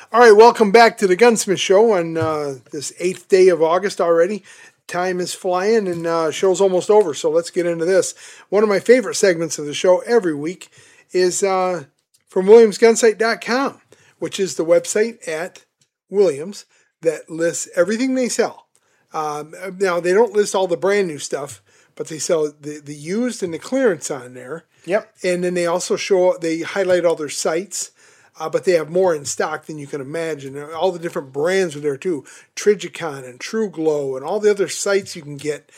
All right, welcome back to the Gunsmith Show on this 8th day of August already. Time is flying and show's almost over, so let's get into this. One of my favorite segments of the show every week is from WilliamsGunsight.com, which is the website at Williams that lists everything they sell. Now, they don't list all the brand new stuff, but they sell the used and the clearance on there. Yep. And then they also they highlight all their sites. But they have more in stock than you can imagine. All the different brands are there too. Trijicon and True Glow and all the other sites you can get.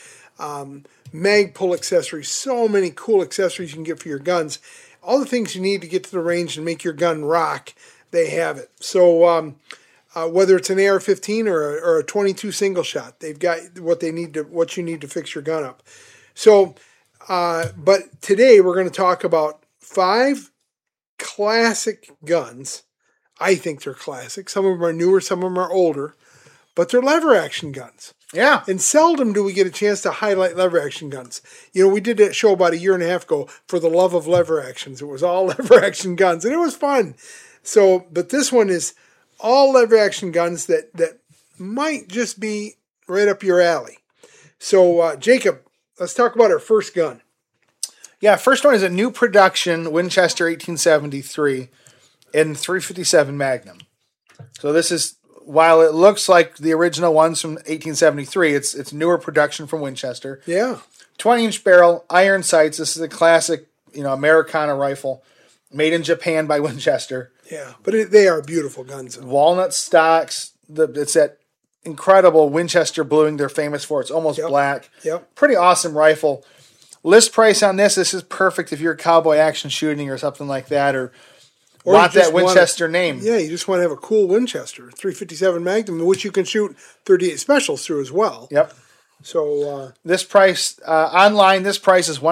Magpul accessories. So many cool accessories you can get for your guns. All the things you need to get to the range and make your gun rock, they have it. So whether it's an AR-15 or a 22 single shot, they've got what you need to fix your gun up. So, but today we're going to talk about 5 classic guns. I think they're classic. Some of them are newer, some of them are older, but they're lever action guns. Yeah. And seldom do we get a chance to highlight lever action guns. You know, we did that show about a year and a half ago for the love of lever actions. It was all lever action guns, and it was fun. So, but this one is all lever action guns that might just be right up your alley. So, Jacob, let's talk about our first gun. Yeah, first one is a new production Winchester 1873 in 357 Magnum. So this is, while it looks like the original ones from 1873, it's newer production from Winchester. Yeah. 20-inch barrel, iron sights. This is a classic, Americana rifle made in Japan by Winchester. Yeah, but they are beautiful guns. Walnut stocks. It's that incredible Winchester bluing they're famous for. It's almost black. Yep. Pretty awesome rifle. List price on this is perfect if you're cowboy action shooting or something like that, or want that Winchester name. Yeah, you just want to have a cool Winchester 357 Magnum, which you can shoot 38 specials through as well. Yep. So this price online, this price is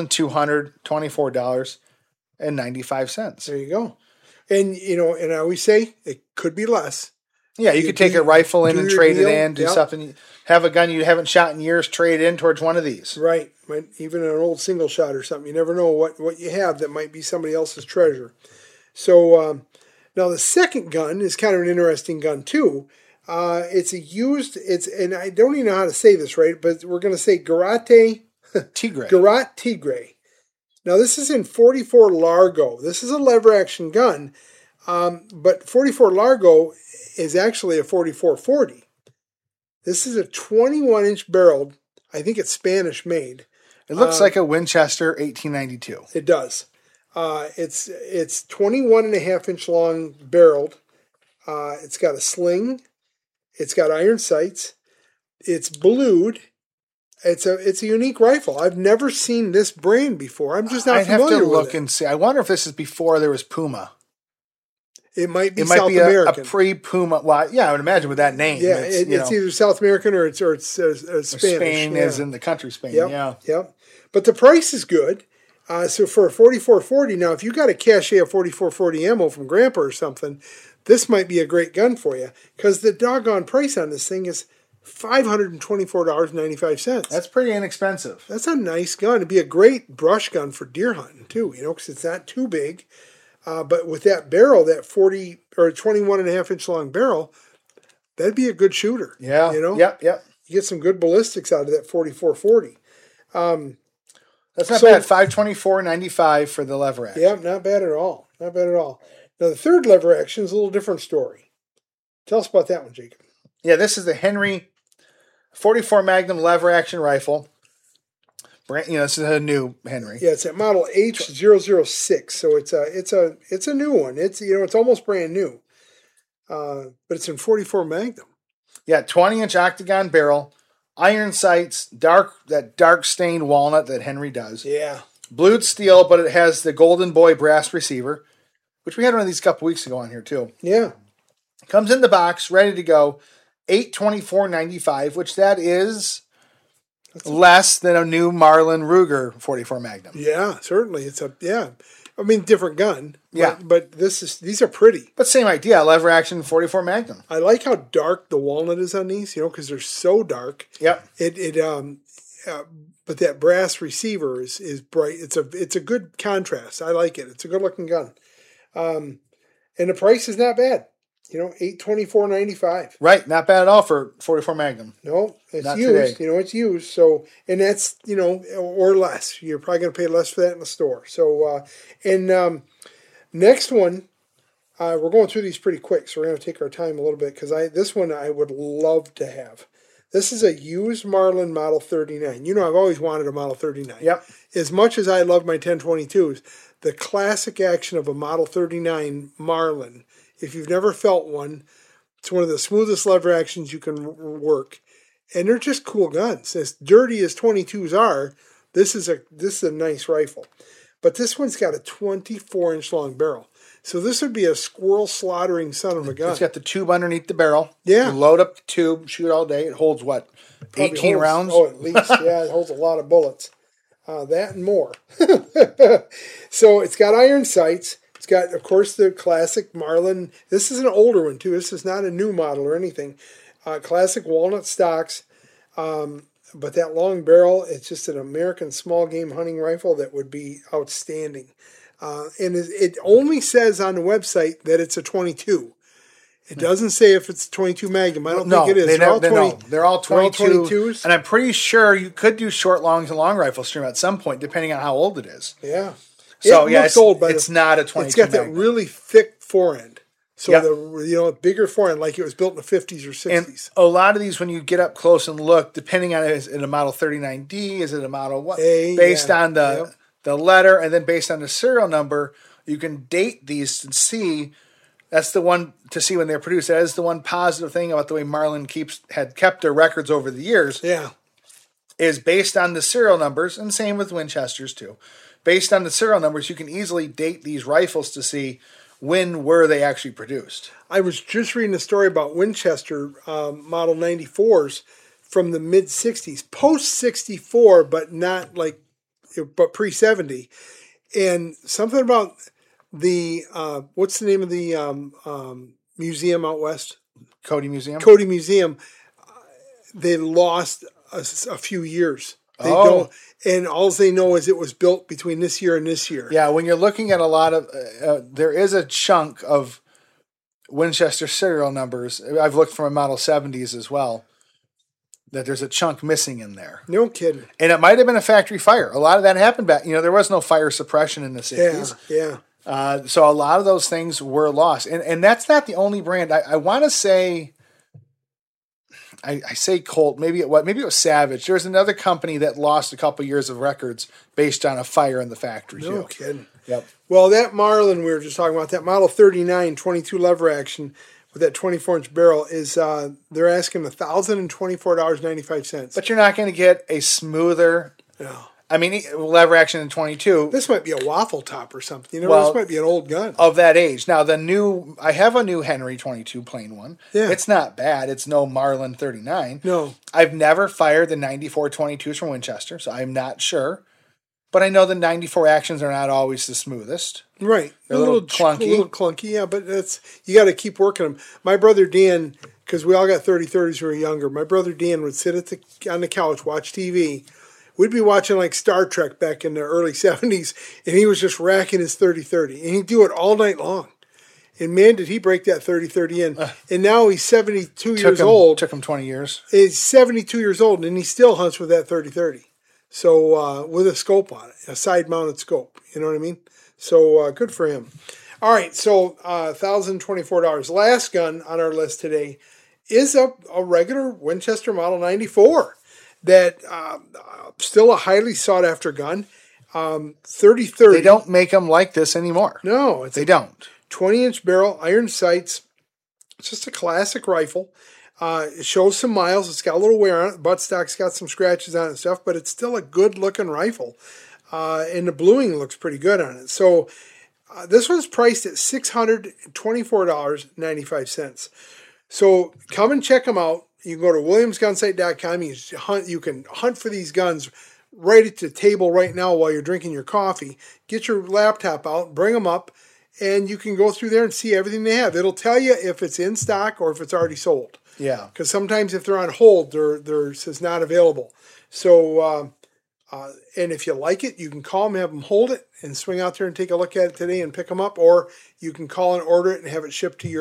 $1,224.95. There you go. And and I always say it could be less. Yeah, you could take a rifle in and trade it in, do something. Have a gun you haven't shot in years, trade it in towards one of these. Right. Even an old single shot or something. You never know what you have that might be somebody else's treasure. So now the second gun is kind of an interesting gun too. And I don't even know how to say this right, but we're going to say Garate Tigre. Garate Tigre. Now this is in 44 Largo. This is a lever action gun, but 44 Largo is actually a 4440. This is a 21-inch barreled. I think it's Spanish made. It looks like a Winchester 1892. It does. It's 21 and a half inch long barreled. It's got a sling. It's got iron sights. It's blued. It's a unique rifle. I've never seen this brand before. I'm just not familiar with it. I'd have to look and see. I wonder if this is before there was Puma. It might be South American. A pre-Puma. Well, yeah, I would imagine with that name. Yeah, it's either South American or it's Spanish. Spain is in the country Spain. Yep. But the price is good. So for a 4440, now if you got a cache of 4440 ammo from Grandpa or something, this might be a great gun for you because the doggone price on this thing is $524.95. That's pretty inexpensive. That's a nice gun. It'd be a great brush gun for deer hunting too, because it's not too big. But with that barrel, that 40 or 21 and a half inch long barrel, that'd be a good shooter. Yeah. Yep. You get some good ballistics out of that 4440. That's not bad. $524.95 for the lever action. Yeah, not bad at all. Not bad at all. Now the third lever action is a little different story. Tell us about that one, Jacob. Yeah, this is the Henry 44 Magnum lever action rifle. This is a new Henry. Yeah, it's at model H006, so it's a new one. It's almost brand new, but it's in 44 Magnum. Yeah, 20-inch octagon barrel, iron sights, dark stained walnut that Henry does. Yeah, blued steel, but it has the Golden Boy brass receiver, which we had one of these a couple weeks ago on here too. Yeah, comes in the box, ready to go. $824.95, which that is less than a new Marlin Ruger 44 Magnum. Yeah, certainly. Different gun. Yeah. But these are pretty. But same idea, lever action 44 Magnum. I like how dark the walnut is on these, because they're so dark. Yep. But that brass receiver is bright. It's a good contrast. I like it. It's a good looking gun. And the price is not bad. $824.95. Right, not bad at all for 44 Magnum. No, it's Not used. today. It's used. So, and that's or less. You're probably going to pay less for that in the store. So, next one, we're going through these pretty quick, so we're going to take our time a little bit because this one I would love to have. This is a used Marlin Model 39. I've always wanted a Model 39. Yep. As much as I love my 1022s, the classic action of a Model 39 Marlin, if you've never felt one, it's one of the smoothest lever actions you can work. And they're just cool guns. As dirty as 22s are, this is a nice rifle. But this one's got a 24-inch long barrel. So this would be a squirrel slaughtering son of a gun. It's got the tube underneath the barrel. Yeah. You load up the tube, shoot all day. It holds what? Probably 18 holds, rounds? Oh, at least. Yeah, it holds a lot of bullets. That and more. So it's got iron sights. It's got, of course, the classic Marlin. This is an older one, too. This is not a new model or anything. Classic walnut stocks. But that long barrel, it's just an American small game hunting rifle that would be outstanding. And it only says on the website that it's a 22. It doesn't say if it's a 22 Magnum. I don't think it is. They're all 22. 22s. And I'm pretty sure you could do short, longs, and long rifle stream at some point, depending on how old it is. Yeah. So, looks old, but it's not a 22 It's got Magnum. that really thick forend. So Yep. the bigger forend, like it was built in the 50s or 60s. And a lot of these, when you get up close and look, depending on is it a Model 39D, is it a Model what? A, based yeah. on the letter, and then based on the serial number, you can date these and see. That's the one to see when they're produced. That is the one positive thing about the way Marlin had kept their records over the years. Yeah. Is based on the serial numbers, and same with Winchesters too. Based on the serial numbers, you can easily date these rifles to see when were they actually produced. I was just reading a story about Winchester Model 94s from the mid 60s, post 64, but but pre 70, and something about the what's the name of the museum out west? Cody Museum. Cody Museum. They lost a few years. They don't, and all they know is it was built between this year and this year. Yeah, when you're looking at a lot of, there is a chunk of Winchester serial numbers. I've looked from a Model 70s as well, that there's a chunk missing in there. No kidding. And it might have been a factory fire. A lot of that happened back, there was no fire suppression in the 60s. Yeah. So a lot of those things were lost. And that's not the only brand. I want to say, I say Colt, maybe it was Savage. There was another company that lost a couple years of records based on a fire in the factory. No too. kidding. Yep. Well, that Marlin we were just talking about, that Model 39 22 lever action with that 24-inch barrel is they're asking $1,024.95. But you're not going to get a smoother. No. I mean, lever action in 22 This might be a waffle top or something. Well, this might be an old gun. of that age. Now, I have a new Henry 22 plain one. Yeah. It's not bad. It's no Marlin 39. No. I've never fired the 94 22s from Winchester, so I'm not sure. But I know the 94 actions are not always the smoothest. Right. They're a little clunky. A little clunky, yeah, but you got to keep working them. My brother Dan, because we all got 30-30s when we were younger, my brother Dan would sit on the couch, watch TV. We'd be watching like Star Trek back in the early 70s, and he was just racking his 30-30. And he'd do it all night long. And man, did he break that 30-30 in. And now he's 72 years old. Took him 20 years. He's 72 years old, and he still hunts with that 30-30. So with a scope on it, a side-mounted scope. You know what I mean? So good for him. All right, so $1,024. Last gun on our list today is a regular Winchester Model 94 that still a highly sought-after gun. 30-30. They don't make them like this anymore. No, They don't. 20-inch barrel, iron sights. It's just a classic rifle. It shows some miles. It's got a little wear on it. Buttstock's got some scratches on it and stuff, but it's still a good-looking rifle. And the bluing looks pretty good on it. So this one's priced at $624.95. So come and check them out. You can go to williamsgunsite.com. You can hunt for these guns right at the table right now while you're drinking your coffee. Get your laptop out, bring them up, and you can go through there and see everything they have. It'll tell you if it's in stock or if it's already sold. Yeah. Because sometimes if they're on hold, they're says not available. So, and if you like it, you can call them, have them hold it, and swing out there and take a look at it today and pick them up. Or you can call and order it and have it shipped to your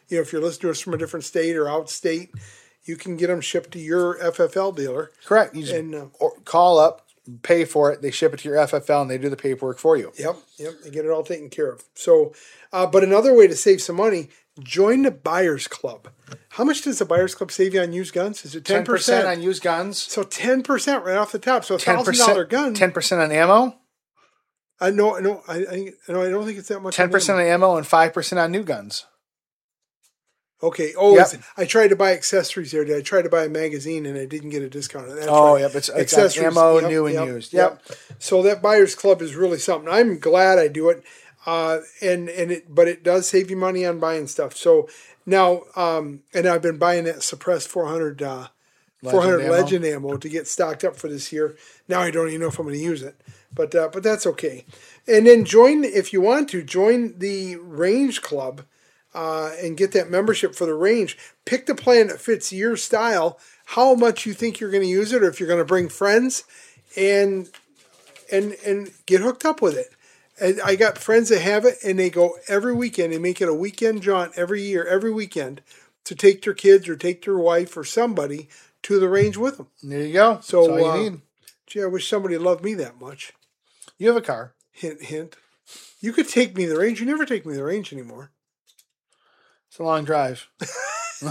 if you're listening to us from a different state or out state, you can get them shipped to your FFL dealer. Correct. You just call up, pay for it. They ship it to your FFL, and they do the paperwork for you. Yep. They get it all taken care of. So, but another way to save some money, join the Buyers Club. How much does the Buyers Club save you on used guns? Is it 10%? 10% on used guns. So 10% right off the top. So $1,000 gun. 10% on ammo. No, I don't think it's that much. 10% on ammo and 5% on new guns. Okay. Oh, yep. I tried to buy accessories there. I tried to buy a magazine and I didn't get a discount on that. Yep. It's accessories, ammo, new and used. Yep. So that Buyers Club is really something. I'm glad I do it. But it does save you money on buying stuff. So now, and I've been buying that suppressed 400 Legend ammo to get stocked up for this year. Now I don't even know if I'm going to use it, but that's okay. And then if you want to join the Range Club, and get that membership for the range. Pick the plan that fits your style, how much you think you're going to use it, or if you're going to bring friends, and get hooked up with it. And I got friends that have it, and they go every weekend. They make it a weekend jaunt every year, every weekend, to take their kids or take their wife or somebody to the range with them. There you go. So, that's all you need. Gee, I wish somebody loved me that much. You have a car. Hint, hint. You could take me to the range. You never take me to the range anymore. It's a long drive. So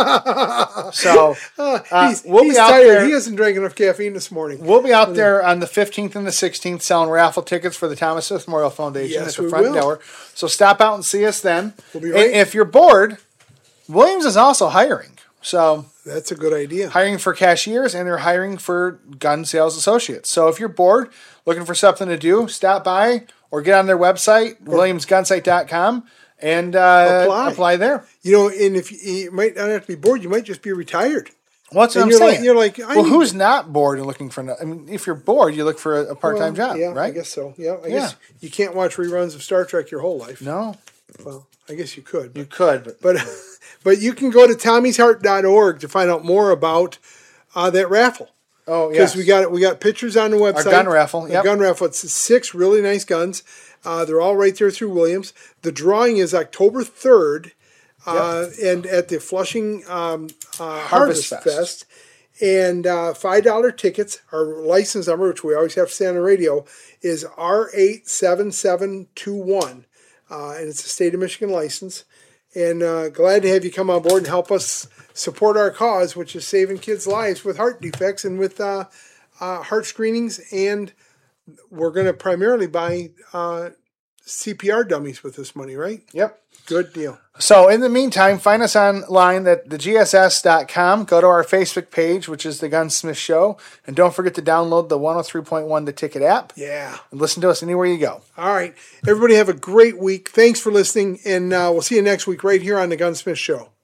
he's tired. There. He hasn't drank enough caffeine this morning. We'll be out there on the 15th and the 16th selling raffle tickets for the Thomas Smith Memorial Foundation at the front door. So stop out and see us then. We'll be right. And if you're bored, Williams is also hiring. So that's a good idea. Hiring for cashiers, and they're hiring for gun sales associates. So if you're bored, looking for something to do, stop by or get on their website, williamsgunsite.com. And apply there. And if you might not have to be bored, you might just be retired. What's what I'm saying? You're like, who's not bored and looking for? I mean, if you're bored, you look for a part-time job, yeah, right? I guess so. Yeah, I guess you can't watch reruns of Star Trek your whole life. No. Well, I guess you could. You could, but you can go to tommysheart.org to find out more about that raffle. Oh, yeah. Because we got pictures on the website. Our gun raffle. Yep. Gun raffle. It's 6 really nice guns. They're all right there through Williams. The drawing is October 3rd, and at the Flushing Harvest Fest. And $5 tickets. Our license number, which we always have to say on the radio, is R87721. And it's a state of Michigan license. And glad to have you come on board and help us support our cause, which is saving kids' lives with heart defects and with heart screenings. And we're going to primarily buy CPR dummies with this money, right? Yep. Good deal. So in the meantime, find us online at thegss.com. Go to our Facebook page, which is The Gunsmith Show. And don't forget to download the 103.1 The Ticket app. Yeah. And listen to us anywhere you go. All right. Everybody have a great week. Thanks for listening. And we'll see you next week right here on The Gunsmith Show.